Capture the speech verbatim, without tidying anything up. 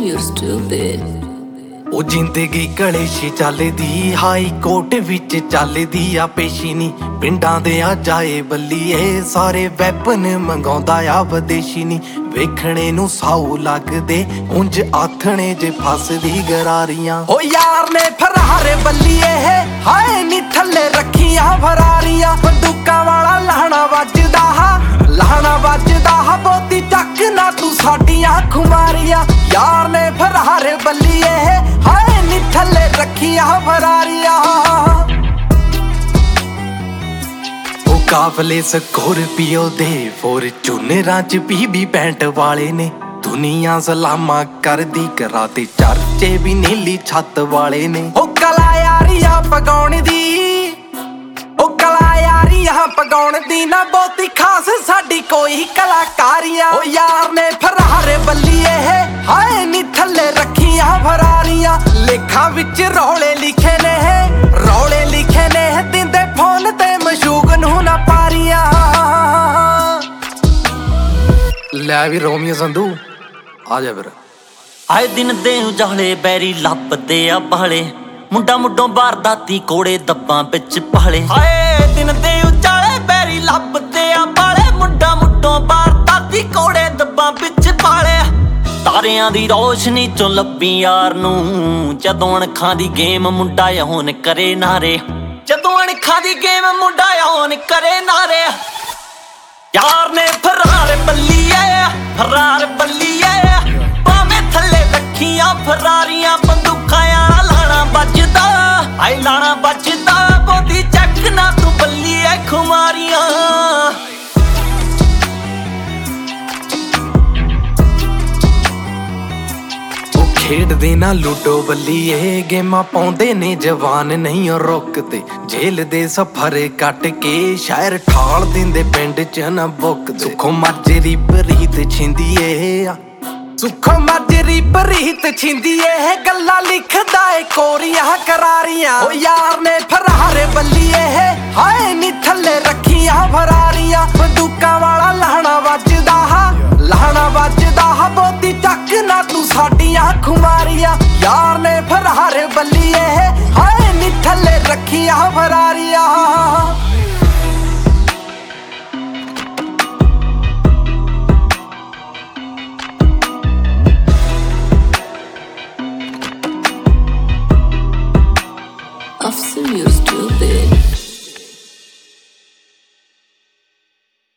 you're stupid. ਉਹ ਜ਼ਿੰਦਗੀ ਕਲੇਸ਼ੀ ਚੱਲਦੀ ਹਾਈ ਕੋਰਟ ਵਿੱਚ ਚੱਲਦੀ ਆ ਪੇਸ਼ੀ ਨੀ ਪਿੰਡਾਂ ਦੇ ਆ ਜਾਏ ਬੱਲੀਏ ਸਾਰੇ ਵੈਪਨ ਮੰਗਾਉਂਦਾ ਆ ਵਿਦੇਸ਼ੀ ਨੀ ਵੇਖਣੇ ਨੂੰ ਸਾਊ ਲੱਗਦੇ ਉਂਝ ਆਥਣੇ ਜੇ ਫਸਦੀ ਗਰਾਰੀਆਂ ਓ ਯਾਰ ਨੇ ਫਰਾਰੇ ਬੱਲੀਏ ਹਾਏ ਨੀ ਥੱਲੇ ਰੱਖੀਆਂ ਫਰਾਰੀਆਂ ਬੰਦੂਕਾਂ ਵਾਲਾ ਲਾਹਣਾ ਵੱਜਦਾ ਹਾ ਲਾਹਣਾ ਵੱਜਦਾ ਹਾ ਬੋਤੀ ਚੱਕ ਨਾ ਤੂੰ ਸਾਡੀਆਂ ਖੁਮਾਰੀਆਂ ਯਾਰ ਨੇ ਫਰਾਰੇ ਬੱਲੀਏ ਹਾਏ ਨੀ ਥੱਲੇ ਰੱਖੀਆਂ ਫਰਾਰੀਆਂ ਉਹ ਕਾਫਲੇ ਸਕੋਰਪੀਓ ਦੇ ਫੋਰਚੂਨਰਾਂ ਚ ਬੀਬੀ ਪੈਂਟ ਵਾਲੇ ਨੇ ਦੁਨੀਆ ਸਲਾਮਾਂ ਕਰਦੀ ਕਰਾਤੇ ਚਰਚੇ ਵੀ ਨੀਲੀ ਛੱਤ ਵਾਲੇ ਨੇ ਉਹ ਕਲਾ ਯਾਰੀਆਂ ਪਗਾਉਣ ਦੀ ਉਹ ਕਲਾ ਯਾਰੀਆਂ ਪਗਾਉਣ ਦੀ ਨਾ ਬਹੁਤੀ ਖਾਸ ਸਾਡੀ ਕੋਈ ਕਲਾਕਾਰੀਆਂ ਉਹ ਯਾਰ ਨੇ ਫਰਾਰੇ ਬੱਲੀਏ ਹਾਏ ਨੀ ਥੱਲੇ ਰੱਖੀਆਂ ਫਰਾਰੀਆਂ ਲੇਖਾਂ ਵਿੱਚ ਰੌਲੇ ਲਿਖੇ ਨੇ ਰੌਲੇ ਲਿਖੇ ਨੇ ਦਿੰਦੇ ਫੋਨ ਤੇ ਮਸ਼ੂਕ ਨੂੰ ਨਾ ਪਾਰੀਆਂ ਲੈ ਵੀ ਰੋਮੀਓ ਸੰਧੂ ਆ ਜਾ ਫਿਰ ਆਏ ਦਿਨ ਦੇ ਉਜਾਲੇ ਬੈਰੀ ਲੱਭਦੇ ਆ ਬਾਲੇ ਮੁੰਡਾ ਮੁੱਢੋਂ ਬਾਰਦਾਤੀ ਕੋੜੇ ਦੱਬਾਂ ਵਿੱਚ ਪਾਲੇ ਹਾਏ ਦਿਨ ਦੇ ਉਜਾਲੇ ਬੈਰੀ ਲੱਭਦੇ ਆ ਬਾਲੇ ਮੁੰਡਾ ਮੁੱਢੋਂ ਬਾਰਦਾਤੀ ਕੋੜੇ ਦੱਬਾਂ ਵਿੱਚ ਪਾਲੇ ਤਾਰਿਆਂ ਦੀ ਰੋਸ਼ਨੀ ਚੋਂ ਲੱਭੀ ਯਾਰ ਨੂੰ ਜਦੋਂ ਅਣਖਾਂ ਦੀ ਗੇਮ ਮੁੰਡਾ ਯਹੋਨ ਕਰੇ ਨਾਰੇ ਜਦੋਂ ਅਣਖਾਂ ਦੀ ਗੇਮ ਮੁੰਡਾ ਯਹੋਨ ਕਰੇ ਨਾਰੇ ਯਾਰ ਨੇ ਫਰਾਰ ਬੱਲੀਏ ਫਰਾਰ ਬੱਲੀਏ ਭਾਵੇਂ ਥੱਲੇ ਰੱਖੀਆਂ ਫਰਾਰੀਆਂ ਬੰਦੂਕਾਂ ਆ ਲਾਣਾ ਵੱਜਦਾ ਆਈ ਲਾਣਾ ਵੱਜਦਾ ਬੋਦੀ ਚੱਕ ਨਾ ਤੂੰ ਬੱਲੀਏ ਖੁਮਾਰੀਆਂ ਖੇਡਦੇ ਨਾ ਲੂਡੋ ਬੱਲੀਏ ਗੇਮਾਂ ਪਾਉਂਦੇ ਨੇ ਜਵਾਨ ਨਹੀਂ ਉਹ ਰੁਕਦੇ ਜੇਲ੍ਹ ਦੇ ਸਫਰ ਕੱਟ ਕੇ ਸ਼ਹਿਰ ਠਾਲ ਦਿੰਦੇ ਪਿੰਡ ਚ ਨਾ ਬੁੱਕਦੇ ਸੁੱਖੋ ਮਾਜਰੀ ਬਰੀਤ ਛਿੰਦੀਏ ਸੁੱਖੋ ਮਾਜਰੀ ਬਰੀਤ ਛਿੰਦੀਏ ਗੱਲਾਂ ਲਿਖਦਾ ਏ ਕੋਰੀਆਂ ਕਰਾਰੀਆਂ ਓ ਯਾਰ ਨੇ ਫਰਾਰੇ ਬੱਲੀਏ ਹਾਏ ਨੀ ਥੱਲੇ ਰੱਖੀਆਂ ਫਰਾਰੀਆਂ ਬੰਦੂਕਾਂ ਵਾਲਾ ਲਾਹਣਾ ਵੱਜਦਾ ਹਾ ਲਾਹਣਾ ਵੱਜਦਾ ਹਾ ਬੋਤੀ ਚੱਕ ਨਾ ਤੂੰ ਸਾਡੀਆਂ ਖੁਮਾਰੀਆਂ ਯਾਰ ਨੇ ਫਰਾਰੇ ਬੱਲੀਏ ਹਾਏ ਨੀ ਥੱਲੇ ਰੱਖੀਆਂ ਫਰਾਰੀਆਂ Officer, you're stupid.